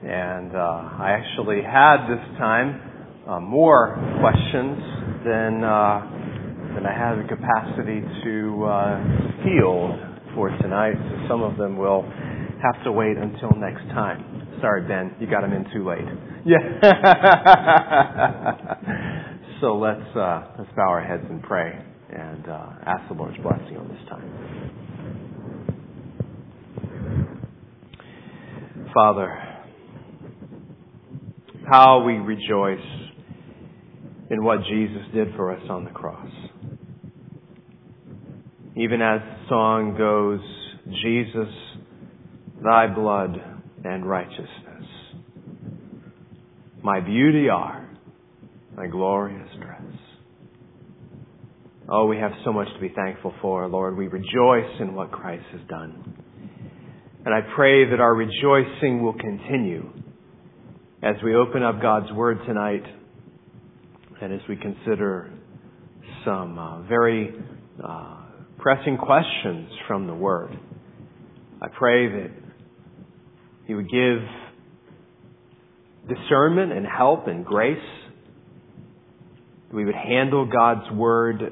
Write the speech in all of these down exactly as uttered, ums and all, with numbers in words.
And uh, I actually had this time uh, more questions than uh, than I had the capacity to uh, field for tonight. So some of them will have to wait until next time. Sorry, Ben, you got them in too late. Yeah. So let's uh, let's bow our heads and pray and uh, ask the Lord's blessing on this time. Father, how we rejoice in what Jesus did for us on the cross. Even as the song goes, Jesus, thy blood and righteousness, my beauty are, my glorious dress. Oh, we have so much to be thankful for, Lord. We rejoice in what Christ has done. And I pray that our rejoicing will continue as we open up God's Word tonight and as we consider some uh, very uh, pressing questions from the Word. I pray that You would give discernment and help and grace. That we would handle God's Word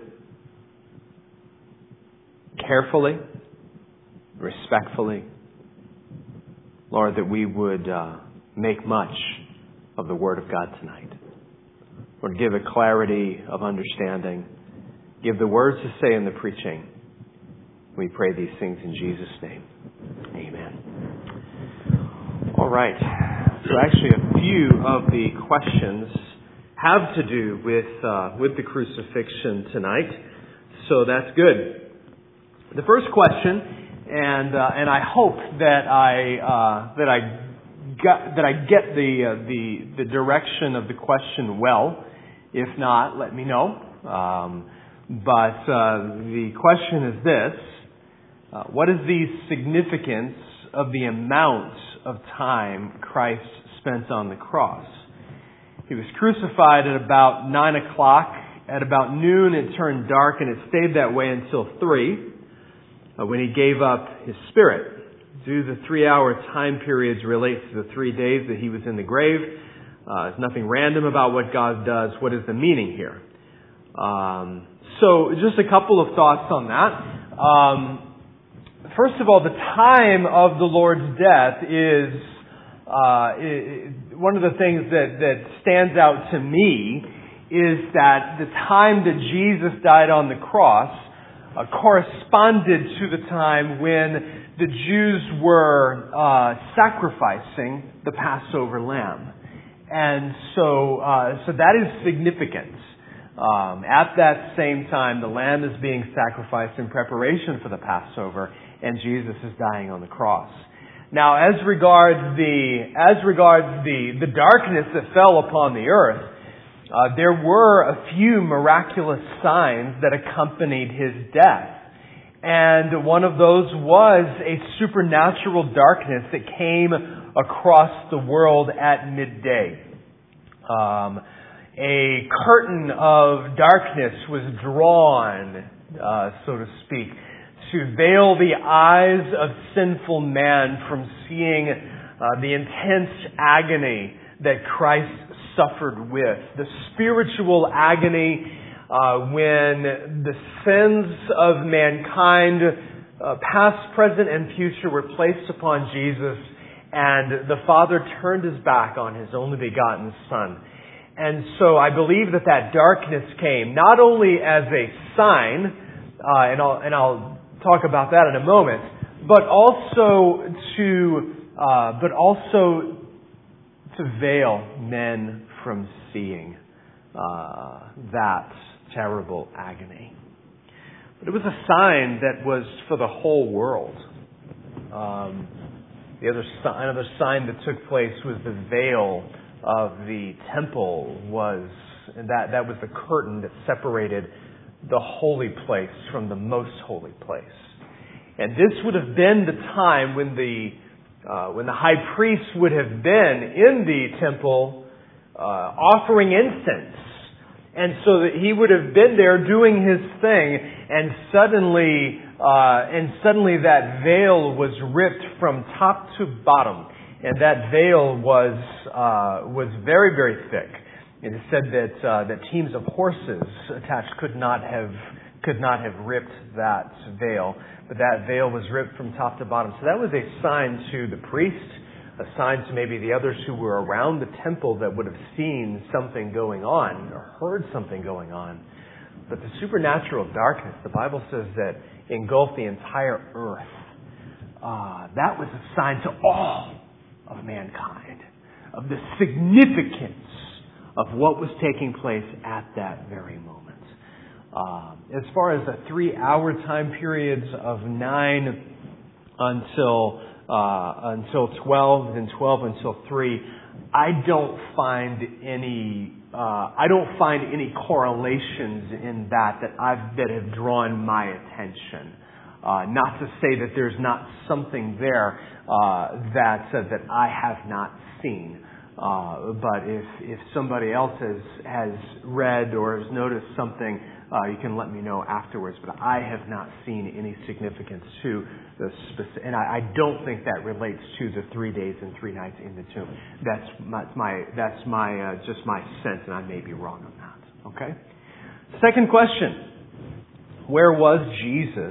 carefully, respectfully. Lord, that we would uh, make much of the Word of God tonight. Lord, give a clarity of understanding. Give the words to say in the preaching. We pray these things in Jesus' name. Amen. All right. So actually a few of the questions have to do with uh, with the crucifixion tonight. So that's good. The first question, and uh, and I hope that I uh, that I got that I get the uh, the the direction of the question well. If not, let me know. Um, but uh, the question is this: uh, what is the significance of the amount of time Christ spent on the cross? He was crucified at about nine o'clock. At about noon, it turned dark, and it stayed that way until three. Uh, when he gave up his spirit. Do the three-hour time periods relate to the three days that he was in the grave? Uh, there's nothing random about what God does. What is the meaning here? Um, so just a couple of thoughts on that. Um, first of all, the time of the Lord's death is uh, it, one of the things that, that stands out to me is that the time that Jesus died on the cross Uh, corresponded to the time when the Jews were uh, sacrificing the Passover lamb. And so uh, so that is significant. Um, at that same time, the lamb is being sacrificed in preparation for the Passover, and Jesus is dying on the cross. Now, as regards the as regards the, the darkness that fell upon the earth, Uh, there were a few miraculous signs that accompanied His death. And one of those was a supernatural darkness that came across the world at midday. Um, a curtain of darkness was drawn, uh, so to speak, to veil the eyes of sinful man from seeing uh, the intense agony that Christ suffered with. The spiritual agony uh, when the sins of mankind, uh, past, present, and future, were placed upon Jesus, and the Father turned His back on His only begotten Son. And so I believe that that darkness came not only as a sign, uh, and I'll and I'll talk about that in a moment, but also to uh, but also to veil men from seeing uh, that terrible agony. But it was a sign that was for the whole world. Um, the other sign, another sign that took place was the veil of the temple was that that was the curtain that separated the holy place from the most holy place. And this would have been the time when the uh, when the high priest would have been in the temple Uh, offering incense. And so that he would have been there doing his thing, and suddenly, uh, and suddenly that veil was ripped from top to bottom, And that veil was uh, was very, very thick. It is said that uh, that teams of horses attached could not have could not have ripped that veil, but that veil was ripped from top to bottom. So that was a sign to the priest, a sign to maybe the others who were around the temple that would have seen something going on or heard something going on. But the supernatural darkness, the Bible says that engulfed the entire earth. Uh, that was a sign to all of mankind of the significance of what was taking place at that very moment. Uh, as far as the three-hour time periods of nine until uh, until twelve, then twelve until three, I don't find any uh, I don't find any correlations in that that I've that have drawn my attention. Uh, not to say that there's not something there uh, that uh, that I have not seen. Uh, but if if somebody else has has read or has noticed something, uh, you can let me know afterwards. But I have not seen any significance to the specific, and I, I don't think that relates to the three days and three nights in the tomb. That's my, my that's my uh, just my sense, and I may be wrong on that. Okay. Second question: where was Jesus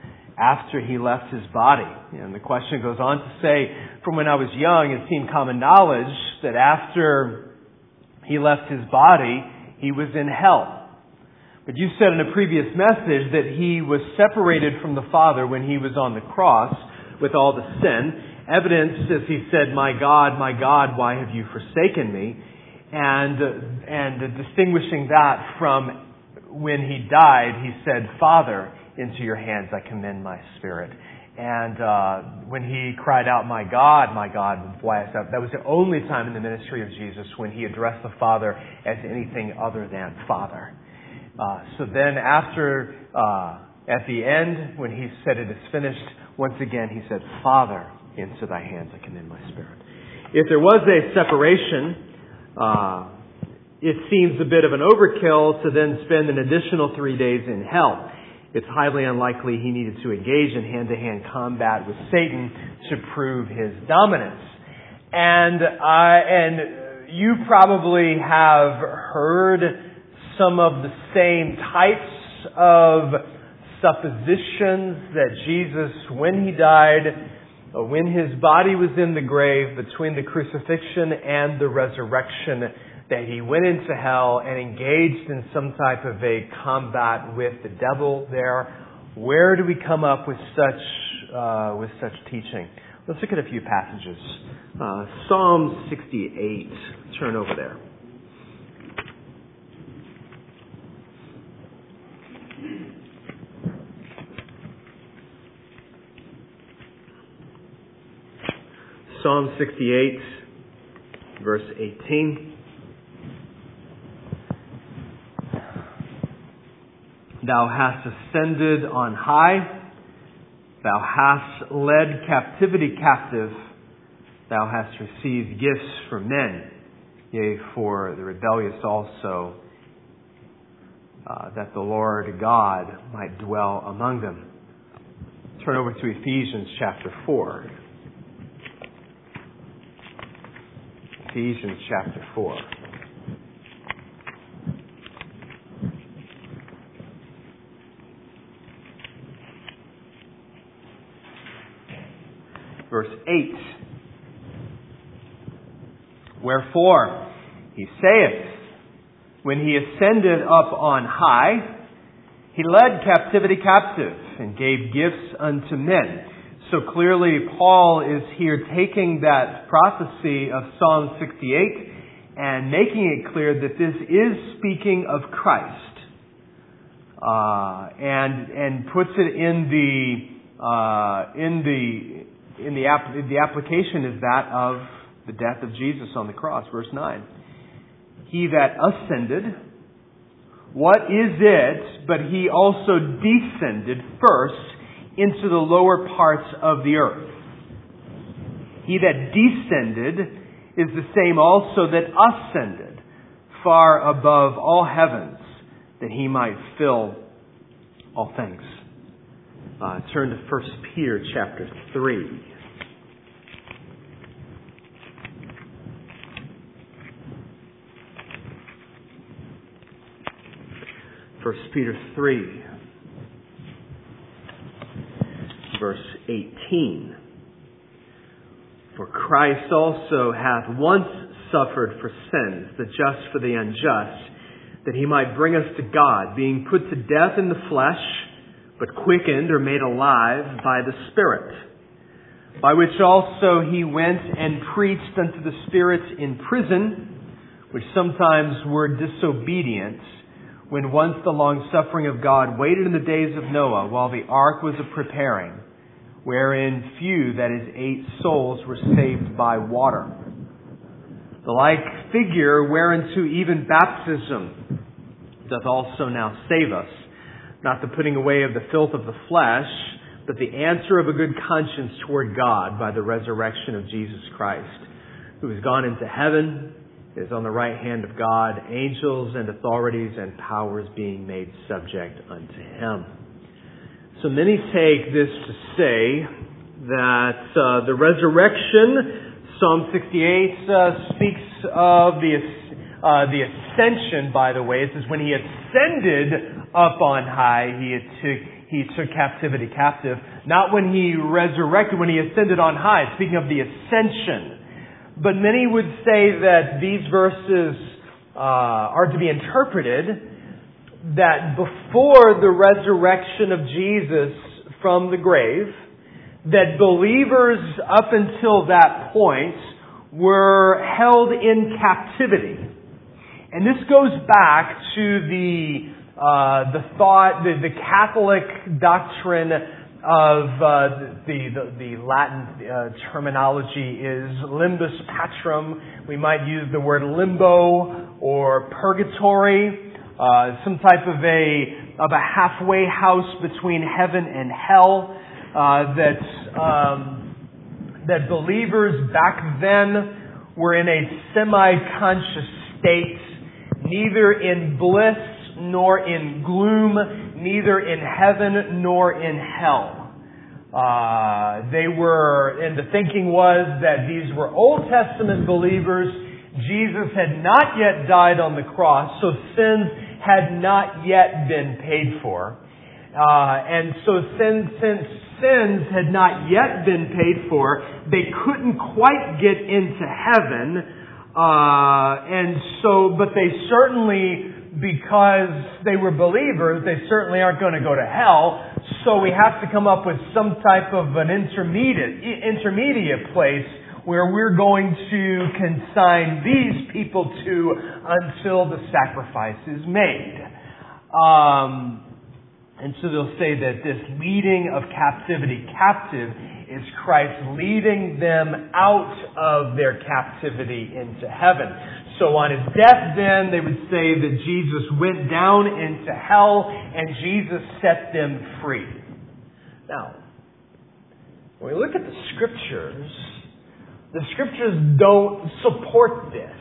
after he left his body? And the question goes on to say, from when I was young, it seemed common knowledge that after he left his body, he was in hell. But you said in a previous message that he was separated from the Father when he was on the cross with all the sin. Evidence, as he said, "My God, my God, why have you forsaken me?" And, and distinguishing that from when he died, he said, "Father, into your hands I commend my spirit." And uh, when he cried out, "My God, my God, why hast thou..." That was the only time in the ministry of Jesus when he addressed the Father as anything other than Father. Uh, so then after, uh, at the end, when he said it is finished, once again he said, "Father, into thy hands I commend my spirit." If there was a separation, uh, it seems a bit of an overkill to then spend an additional three days in hell. It's highly unlikely he needed to engage in hand-to-hand combat with Satan to prove his dominance. And I, and you probably have heard some of the same types of suppositions that Jesus, when he died, when his body was in the grave, between the crucifixion and the resurrection, that he went into hell and engaged in some type of a combat with the devil there. Where do we come up with such uh, with such teaching? Let's look at a few passages. Uh, Psalm sixty-eight. Turn over there. Psalm sixty-eight, verse eighteen. Thou hast ascended on high. Thou hast led captivity captive. Thou hast received gifts from men, yea, for the rebellious also, uh, that the Lord God might dwell among them. Turn over to Ephesians chapter four. Ephesians chapter four. Verse eight. Wherefore, he saith, when he ascended up on high, he led captivity captive and gave gifts unto men. So clearly Paul is here taking that prophecy of Psalm sixty-eight and making it clear that this is speaking of Christ. Uh, and and puts it in the uh, in the In the, app, the application is that of the death of Jesus on the cross. Verse nine. He that ascended, what is it but he also descended first into the lower parts of the earth? He that descended is the same also that ascended far above all heavens, that he might fill all things. Uh, turn to First Peter chapter three. First Peter three, verse eighteen. For Christ also hath once suffered for sins, the just for the unjust, that he might bring us to God, being put to death in the flesh, but quickened or made alive by the Spirit, by which also he went and preached unto the spirits in prison, which sometimes were disobedient, when once the long suffering of God waited in the days of Noah, while the ark was a preparing, wherein few, that is, eight souls, were saved by water. The like figure whereunto even baptism doth also now save us, not the putting away of the filth of the flesh, but the answer of a good conscience toward God by the resurrection of Jesus Christ, who is gone into heaven, is on the right hand of God, angels and authorities and powers being made subject unto him. So many take this to say that uh, the resurrection, Psalm sixty-eight uh, speaks of the uh, the ascension, by the way. It says when he ascended up on high, he took, he took captivity captive. Not when he resurrected, when he ascended on high. Speaking of the ascension. But many would say that these verses uh, are to be interpreted that before the resurrection of Jesus from the grave, that believers up until that point were held in captivity. And this goes back to the uh, the thought, the, the Catholic doctrine of uh, the, the the Latin uh, terminology is limbus patrum. We might use the word limbo or purgatory, uh, some type of a of a halfway house between heaven and hell. Uh, that um, that believers back then were in a semi-conscious state, neither in bliss nor in gloom, neither in heaven nor in hell. Uh, they were, and the thinking was that these were Old Testament believers. Jesus had not yet died on the cross, so sins had not yet been paid for. Uh, and so since, since sins had not yet been paid for, they couldn't quite get into heaven. Uh, and so, but they certainly, because they were believers, they certainly aren't going to go to hell. So we have to come up with some type of an intermediate, intermediate place where we're going to consign these people to until the sacrifice is made. Um, And so they'll say that this leading of captivity captive is Christ leading them out of their captivity into heaven. So on his death then, they would say that Jesus went down into hell and Jesus set them free. Now, when we look at the Scriptures, the Scriptures don't support this.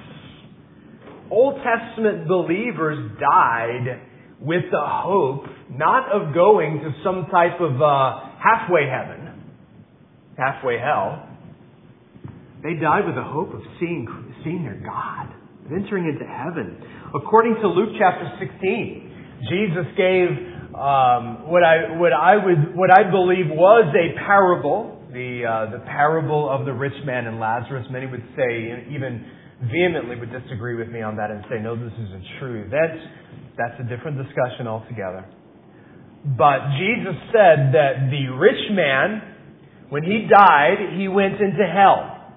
Old Testament believers died with the hope not of going to some type of uh, halfway heaven, halfway hell. They died with the hope of seeing seeing their God, of entering into heaven. According to Luke chapter sixteen, Jesus gave um, what I what I would what I believe was a parable, the uh, the parable of the rich man and Lazarus. Many would say, even vehemently would disagree with me on that and say, no, this isn't true. That's That's a different discussion altogether. But Jesus said that the rich man, when he died, he went into hell.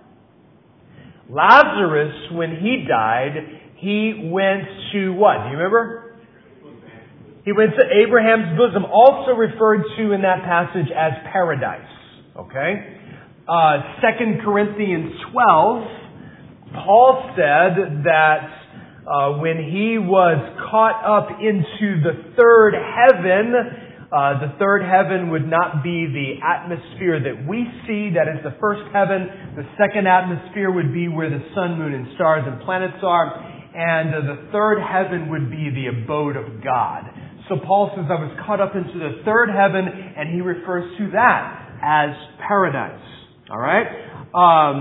Lazarus, when he died, he went to what? Do you remember? He went to Abraham's bosom, also referred to in that passage as paradise. Okay? Uh, Second Corinthians twelve, Paul said that Uh, when he was caught up into the third heaven, uh, the third heaven would not be the atmosphere that we see. That is the first heaven. The second atmosphere would be where the sun, moon, and stars and planets are. And uh, the third heaven would be the abode of God. So Paul says, I was caught up into the third heaven, and he refers to that as paradise. All right? Um,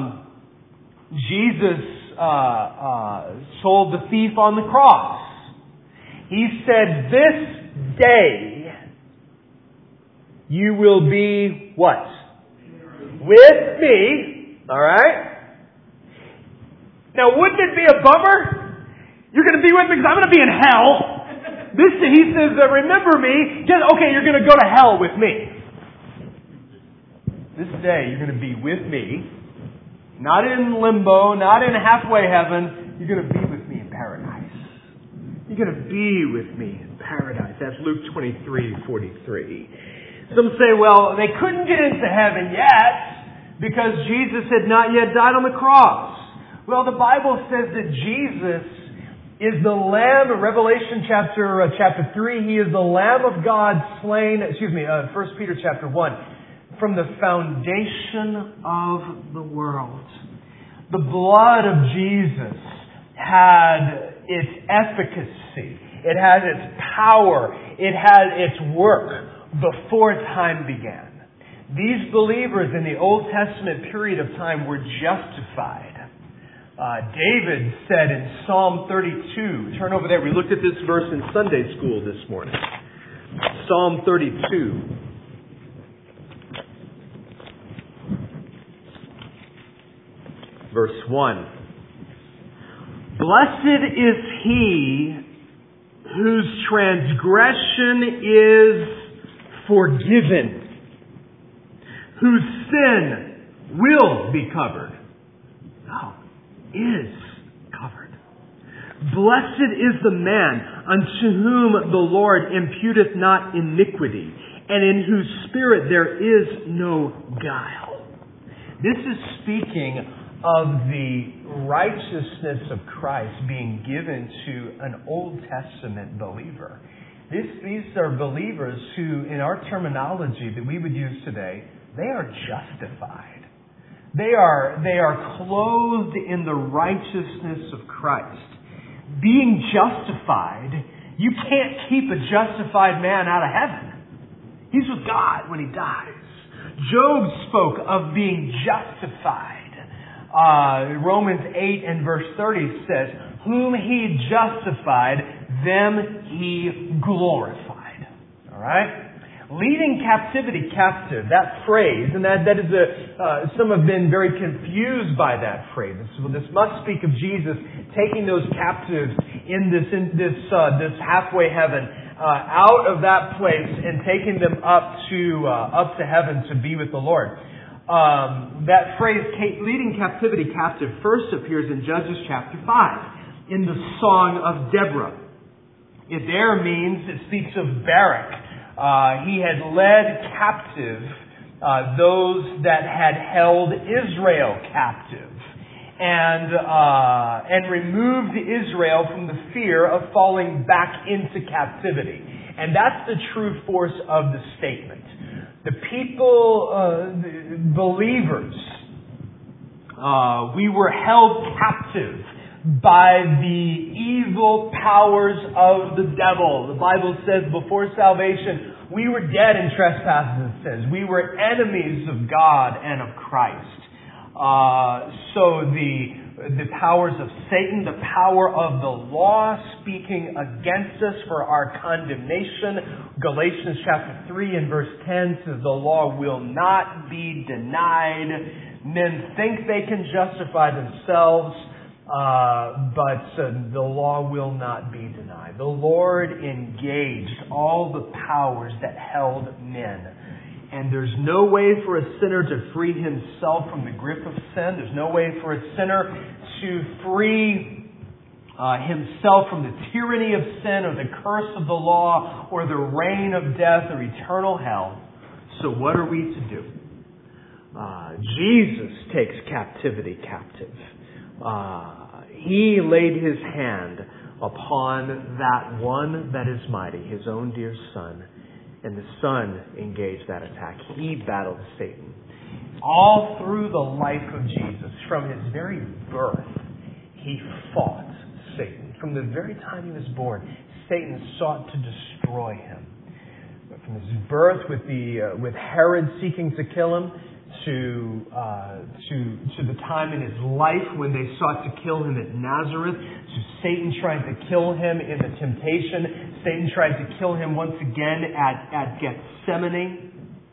Jesus Uh, uh, told the thief on the cross. He said, this day you will be what? With me. All right? Now, wouldn't it be a bummer? You're going to be with me because I'm going to be in hell. This, he says, uh, remember me. Just, okay, you're going to go to hell with me. This day you're going to be with me. Not in limbo, not in halfway heaven. You're going to be with me in paradise. You're going to be with me in paradise. That's Luke twenty-three forty-three. Some say, well, they couldn't get into heaven yet because Jesus had not yet died on the cross. Well, the Bible says that Jesus is the Lamb, Revelation chapter uh, chapter three, He is the Lamb of God slain, excuse me, uh, First Peter chapter one, from the foundation of the world. The blood of Jesus had its efficacy. It had its power. It had its work before time began. These believers in the Old Testament period of time were justified. Uh, David said in Psalm thirty-two, turn over there, we looked at this verse in Sunday school this morning. Psalm thirty-two. Verse one. Blessed is he whose transgression is forgiven, whose sin will be covered. No, is covered. Blessed is the man unto whom the Lord imputeth not iniquity, and in whose spirit there is no guile. This is speaking of the righteousness of Christ being given to an Old Testament believer. This, these are believers who, in our terminology that we would use today, they are justified. They are, they are clothed in the righteousness of Christ. Being justified, you can't keep a justified man out of heaven. He's with God when he dies. Job spoke of being justified. Uh, Romans eight and verse thirty says, whom he justified, them he glorified. All right? Leading captivity captive, that phrase, and that, that is a, uh, some have been very confused by that phrase. This, this must speak of Jesus taking those captives in this, in this, uh, this halfway heaven, uh, out of that place and taking them up to, uh, up to heaven to be with the Lord. Um, that phrase, leading captivity captive, first appears in Judges chapter five, in the Song of Deborah. It there means, it speaks of Barak. Uh, he had led captive uh, those that had held Israel captive, and uh, and removed Israel from the fear of falling back into captivity. And that's the true force of the statement. The people, uh, the believers, uh, we were held captive by the evil powers of the devil. The Bible says before salvation, we were dead in trespasses and sins. We were enemies of God and of Christ. Uh, so the the powers of Satan, the power of the law speaking against us for our condemnation. Galatians chapter three and verse ten says the law will not be denied. Men think they can justify themselves, uh, but uh, the law will not be denied. The Lord engaged all the powers that held men. And there's no way for a sinner to free himself from the grip of sin. There's no way for a sinner to free uh, himself from the tyranny of sin or the curse of the law or the reign of death or eternal hell. So what are we to do? Uh, Jesus takes captivity captive. Uh, he laid His hand upon that one that is mighty, His own dear Son. And the Son engaged that attack. He battled Satan. All through the life of Jesus, from His very birth, He fought Satan. From the very time He was born, Satan sought to destroy Him. But from His birth, with the uh, with Herod seeking to kill Him, to, uh, to, to the time in his life when they sought to kill him at Nazareth, to Satan trying to kill him in the temptation. Satan tried to kill him once again at, at Gethsemane.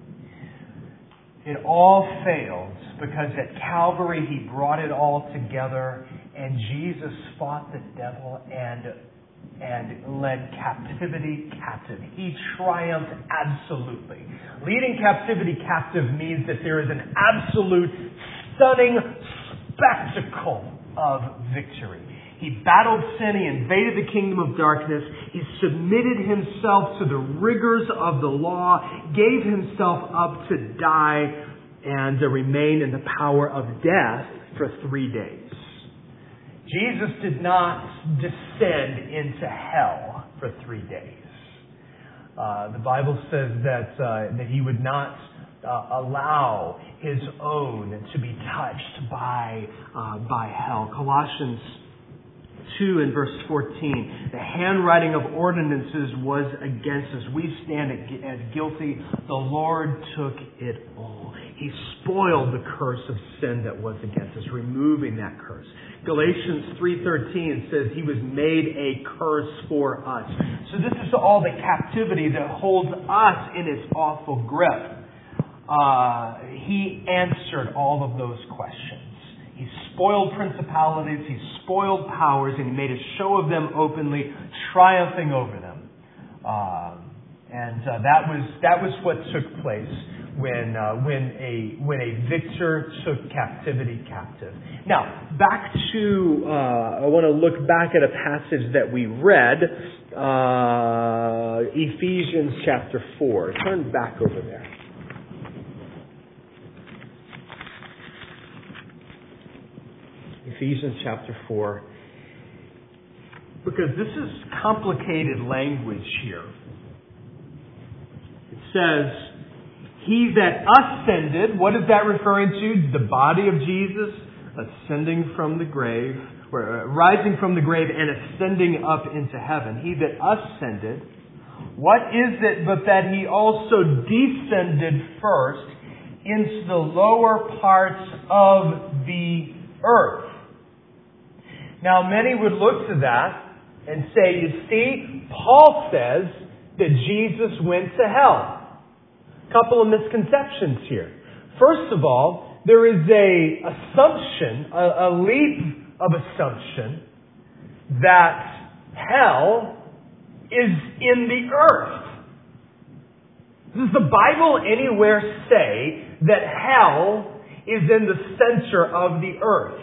It all failed because at Calvary he brought it all together, and Jesus fought the devil and and led captivity captive. He triumphed absolutely. Leading captivity captive means that there is an absolute, stunning spectacle of victory. He battled sin. He invaded the kingdom of darkness. He submitted himself to the rigors of the law, gave himself up to die, and to remain in the power of death for three days. Jesus did not descend into hell for three days. Uh, the Bible says that uh, that he would not uh, allow his own to be touched by uh, by hell. Colossians two and verse fourteen. The handwriting of ordinances was against us. We stand as guilty. The Lord took it all. He spoiled the curse of sin that was against us, removing that curse. Galatians three thirteen says he was made a curse for us. So this is all the captivity that holds us in its awful grip. Uh, he answered all of those questions. He spoiled principalities, he spoiled powers, and he made a show of them openly, triumphing over them. Uh, and uh, that was that was what took place when uh, when a when a victor took captivity captive. Now, back to uh, I want to look back at a passage that we read, uh, Ephesians chapter four. Turn back over there. Ephesians chapter four. Because this is complicated language here. It says, he that ascended, what is that referring to? The body of Jesus ascending from the grave, or uh, rising from the grave and ascending up into heaven. He that ascended, what is it but that he also descended first into the lower parts of the earth? Now, many would look to that and say, you see, Paul says that Jesus went to hell. Couple of misconceptions here. First of all, there is a assumption, a, a leap of assumption that hell is in the earth. Does the Bible anywhere say that hell is in the center of the earth?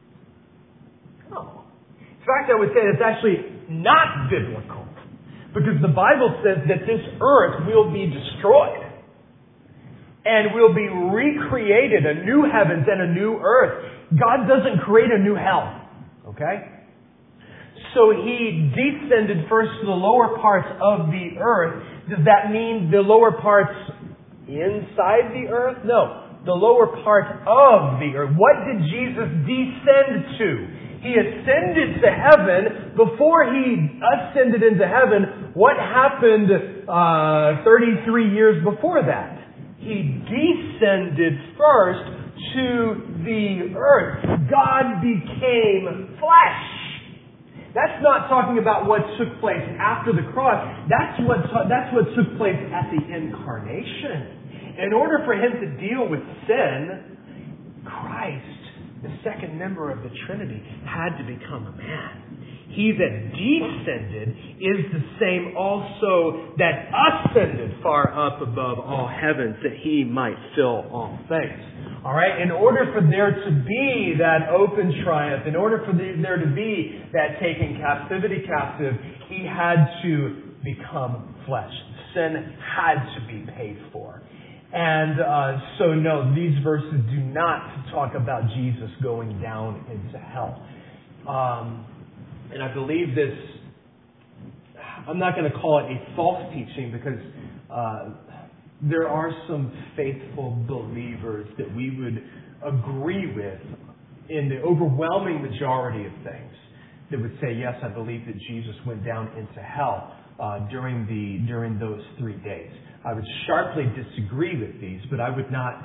No. In fact, I would say that's actually not biblical, because the Bible says that this earth will be destroyed and will be recreated, a new heavens and a new earth. God doesn't create a new hell. Okay? So he descended first to the lower parts of the earth. Does that mean the lower parts inside the earth? No. The lower part of the earth. What did Jesus descend to? He ascended to heaven. Before he ascended into heaven, what happened uh, thirty-three years before that? He descended first to the earth. God became flesh. That's not talking about what took place after the cross. That's what, that's what took place at the incarnation. In order for him to deal with sin, Christ, the second member of the Trinity, had to become a man. He that descended is the same also that ascended far up above all heavens, that he might fill all things. All right? In order for there to be that open triumph, in order for there to be that taking captivity captive, he had to become flesh. Sin had to be paid for. And uh, so, no, these verses do not talk about Jesus going down into hell. Um, and I believe this, I'm not going to call it a false teaching, because uh, there are some faithful believers that we would agree with in the overwhelming majority of things that would say, yes, I believe that Jesus went down into hell uh, during the during those three days. I would sharply disagree with these, but I would not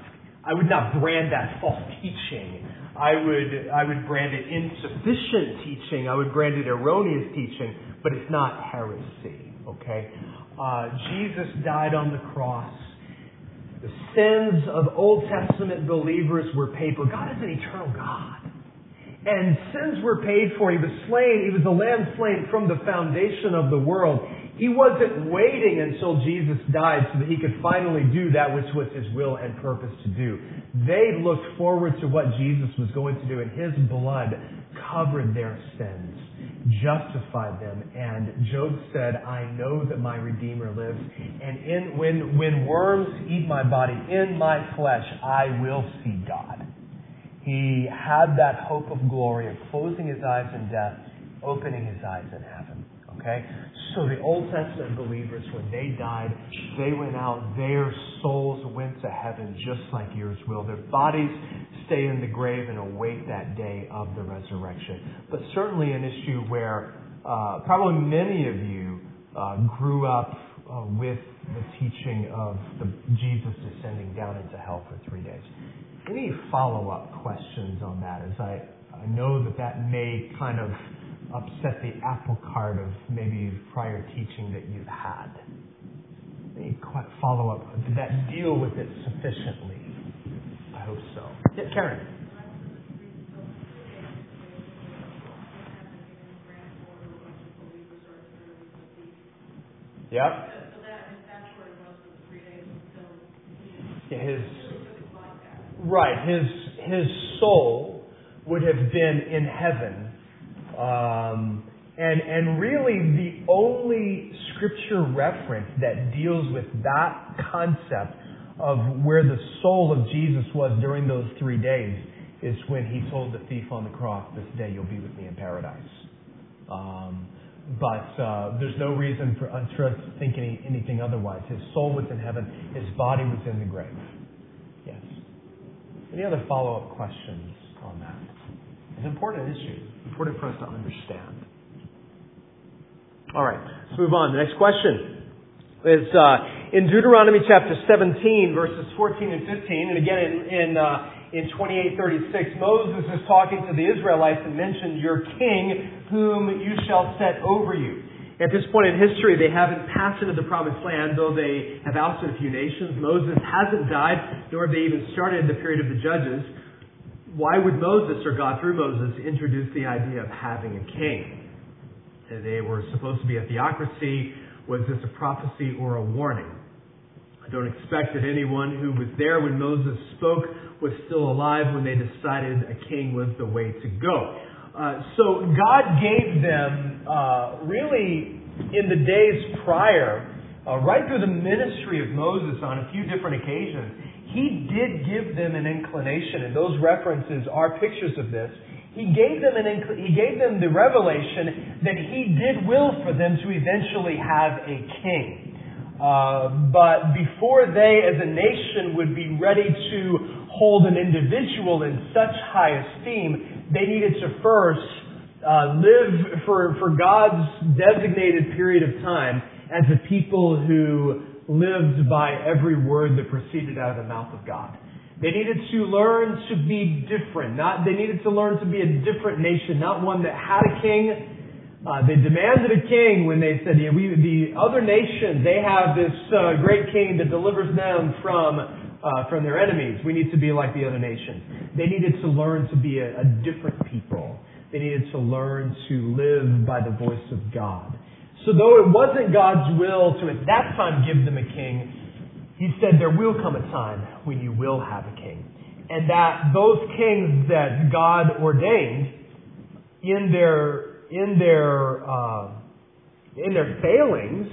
I would not brand that false teaching. I would I would brand it insufficient teaching. I would brand it erroneous teaching, but it's not heresy. Okay, uh, Jesus died on the cross. The sins of Old Testament believers were paid for. God is an eternal God. And sins were paid for. He was slain. He was the lamb slain from the foundation of the world. He wasn't waiting until Jesus died so that he could finally do that which was his will and purpose to do. They looked forward to what Jesus was going to do, and his blood covered their sins, justified them. And Job said, I know that my Redeemer lives. And in when when worms eat my body, in my flesh, I will see God. He had that hope of glory of closing his eyes in death, opening his eyes in heaven. Okay? So the Old Testament believers, when they died, they went out, their souls went to heaven just like yours will. Their bodies stay in the grave and await that day of the resurrection. But certainly an issue where uh, probably many of you uh, grew up uh, with the teaching of the Jesus descending down into hell for three days. Any follow-up questions on that? As I, I know that that may kind of upset the apple cart of maybe prior teaching that you've had. Any follow-up? Did that deal with it sufficiently? I hope so. Yeah, Karen. Yep. Yeah, his right, his his soul would have been in heaven. Um, and and really the only scripture reference that deals with that concept of where the soul of Jesus was during those three days is when he told the thief on the cross, this day you'll be with me in paradise. Um, but uh, there's no reason for us to think any, anything otherwise. His soul was in heaven. His body was in the grave. Yes. Any other follow-up questions on that? It's an important issue. Important for us to understand. All right, let's move on. The next question is uh, in Deuteronomy chapter seventeen, verses fourteen and fifteen, and again in in, uh, in twenty-eight thirty-six, Moses is talking to the Israelites and mentioned your king, whom you shall set over you. At this point in history, they haven't passed into the promised land, though they have ousted a few nations. Moses hasn't died, nor have they even started the period of the judges. Why would Moses, or God through Moses, introduce the idea of having a king? They were supposed to be a theocracy. Was this a prophecy or a warning? I don't expect that anyone who was there when Moses spoke was still alive when they decided a king was the way to go. Uh, so God gave them, uh, really, in the days prior, uh, right through the ministry of Moses on a few different occasions, He did give them an inclination, and those references are pictures of this. He gave them an incl- He gave them the revelation that He did will for them to eventually have a king. Uh, but before they, as a nation, would be ready to hold an individual in such high esteem, they needed to first uh, live for, for God's designated period of time as a people who lived by every word that proceeded out of the mouth of God. They needed to learn to be different. Not they needed to learn to be a different nation, not one that had a king. Uh, they demanded a king when they said, yeah, we, the other nations, they have this uh, great king that delivers them from uh, from their enemies. We need to be like the other nations. They needed to learn to be a, a different people. They needed to learn to live by the voice of God. So though it wasn't God's will to at that time give them a king, He said there will come a time when you will have a king. And that those kings that God ordained in their in their uh, in their failings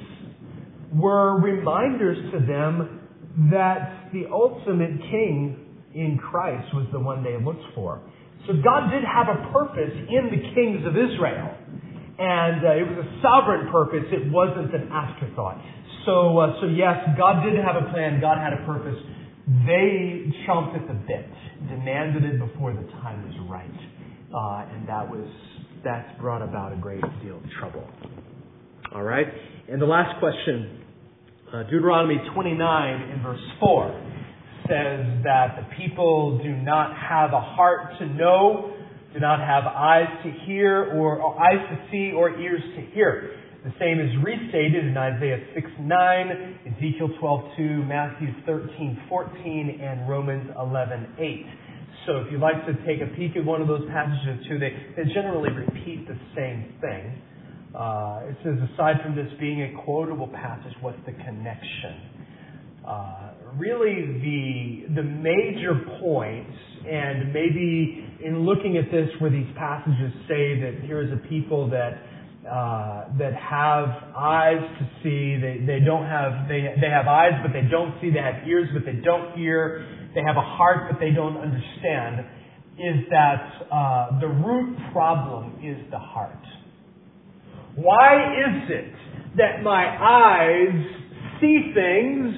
were reminders to them that the ultimate king in Christ was the one they looked for. So God did have a purpose in the kings of Israel. And uh, it was a sovereign purpose. It wasn't an afterthought. So, uh, so yes, God did have a plan. God had a purpose. They chomped at the bit, demanded it before the time was right, uh, and that was that's brought about a great deal of trouble. All right, and the last question, uh, Deuteronomy twenty-nine in verse four says that the people do not have a heart to know, do not have eyes to hear, or, or eyes to see, or ears to hear. The same is restated in Isaiah six nine, Ezekiel twelve two, Matthew thirteen fourteen, and Romans eleven eight. So if you'd like to take a peek at one of those passages too, they, they generally repeat the same thing. Uh, it says, aside from this being a quotable passage, what's the connection? Uh, really, the the major points, and maybe in looking at this, where these passages say that here's a people that uh, that have eyes to see, they they don't have they they have eyes but they don't see, they have ears but they don't hear, they have a heart but they don't understand, is that uh, the root problem is the heart. Why is it that my eyes see things,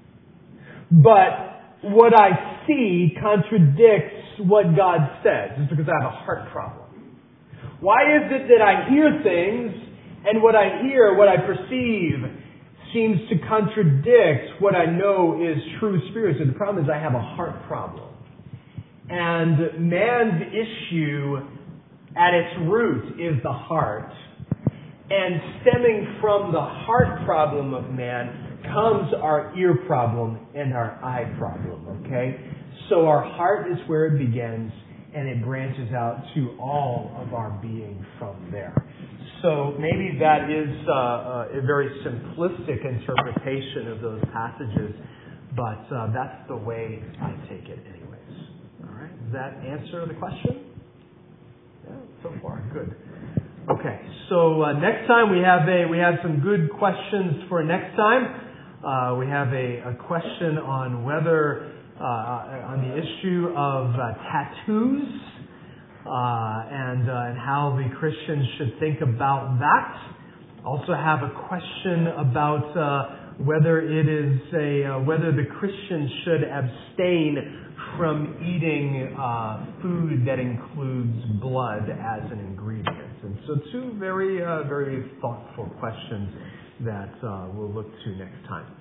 but what I see contradicts what God says? It's because I have a heart problem. Why is it that I hear things, and what I hear, what I perceive, seems to contradict what I know is true spiritually? The problem is I have a heart problem. And man's issue at its root is the heart. And stemming from the heart problem of man comes our ear problem and our eye problem, okay? So our heart is where it begins, and it branches out to all of our being from there. So maybe that is uh, a very simplistic interpretation of those passages, but uh, that's the way I take it anyways. All right? Does that answer the question? Yeah, so far, good. Okay, so uh, next time we have a we have some good questions for next time. Uh, we have a, a question on whether uh, on the issue of uh, tattoos uh, and uh, and how the Christians should think about that. Also have a question about uh, whether it is a uh, whether the Christian should abstain from eating uh, food that includes blood as an ingredient. And so two very, uh, very thoughtful questions that uh, we'll look to next time.